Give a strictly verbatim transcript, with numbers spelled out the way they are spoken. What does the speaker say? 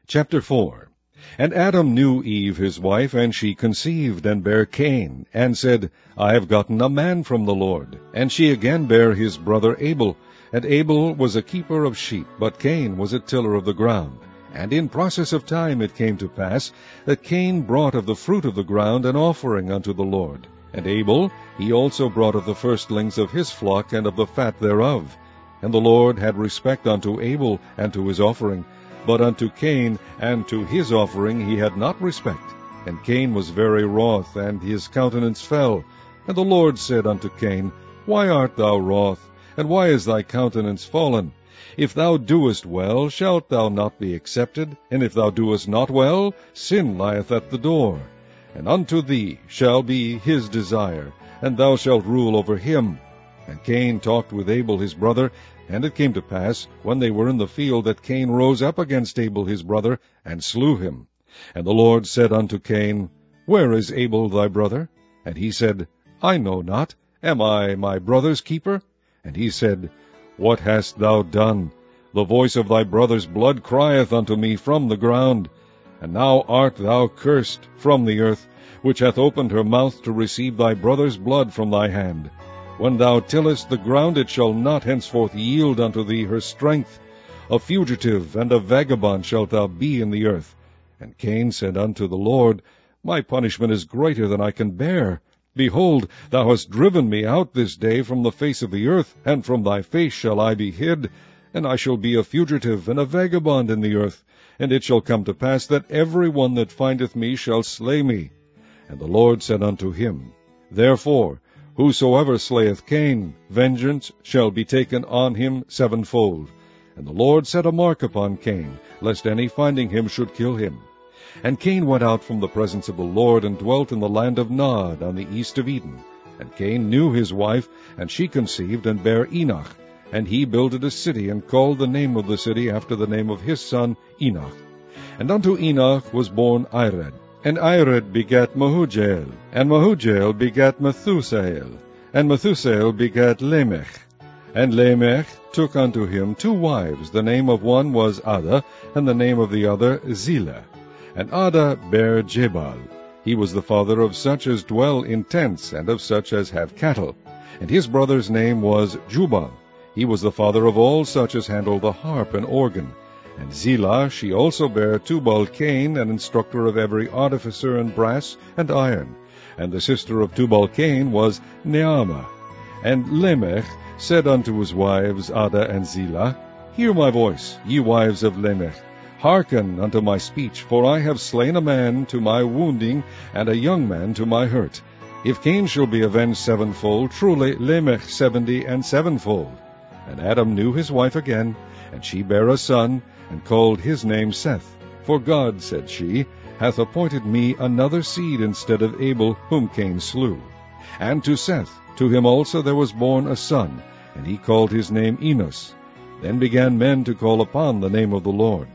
Chapter four. And Adam knew Eve his wife, and she conceived, and bare Cain, and said, I have gotten a man from the Lord. And she again bare his brother Abel. And Abel was a keeper of sheep, but Cain was a tiller of the ground. And in process of time it came to pass, that Cain brought of the fruit of the ground an offering unto the Lord. And Abel, he also brought of the firstlings of his flock, and of the fat thereof. And the Lord had respect unto Abel, and to his offering, but unto Cain and to his offering he had not respect. And Cain was very wroth, and his countenance fell. And the Lord said unto Cain, Why art thou wroth, and why is thy countenance fallen? If thou doest well, shalt thou not be accepted? And if thou doest not well, sin lieth at the door. And unto thee shall be his desire, and thou shalt rule over him. And Cain talked with Abel his brother, and it came to pass, when they were in the field, that Cain rose up against Abel his brother, and slew him. And the Lord said unto Cain, Where is Abel thy brother? And he said, I know not. Am I my brother's keeper? And he said, What hast thou done? The voice of thy brother's blood crieth unto me from the ground. And now art thou cursed from the earth, which hath opened her mouth to receive thy brother's blood from thy hand. When thou tillest the ground, it shall not henceforth yield unto thee her strength. A fugitive and a vagabond shalt thou be in the earth. And Cain said unto the Lord, My punishment is greater than I can bear. Behold, thou hast driven me out this day from the face of the earth, and from thy face shall I be hid. And I shall be a fugitive and a vagabond in the earth. And it shall come to pass that every one that findeth me shall slay me. And the Lord said unto him, Therefore, whosoever slayeth Cain, vengeance shall be taken on him sevenfold. And the Lord set a mark upon Cain, lest any finding him should kill him. And Cain went out from the presence of the Lord, and dwelt in the land of Nod, on the east of Eden. And Cain knew his wife, and she conceived, and bare Enoch. And he builded a city, and called the name of the city after the name of his son Enoch. And unto Enoch was born Ired. And Ired begat Mehujael, and Mehujael begat Methusael, and Methusael begat Lamech. And Lamech took unto him two wives. The name of one was Ada, and the name of the other Zillah. And Ada bare Jabal. He was the father of such as dwell in tents, and of such as have cattle. And his brother's name was Jubal. He was the father of all such as handle the harp and organ. And Zillah, she also bare Tubal-Cain, an instructor of every artificer in brass and iron. And the sister of Tubal-Cain was Neamah. And Lamech said unto his wives Ada and Zillah, Hear my voice, ye wives of Lamech. Hearken unto my speech, for I have slain a man to my wounding, and a young man to my hurt. If Cain shall be avenged sevenfold, truly Lamech seventy and sevenfold. And Adam knew his wife again, and she bare a son, and called his name Seth. For God, said she, hath appointed me another seed instead of Abel, whom Cain slew. And to Seth, to him also there was born a son, and he called his name Enos. Then began men to call upon the name of the Lord.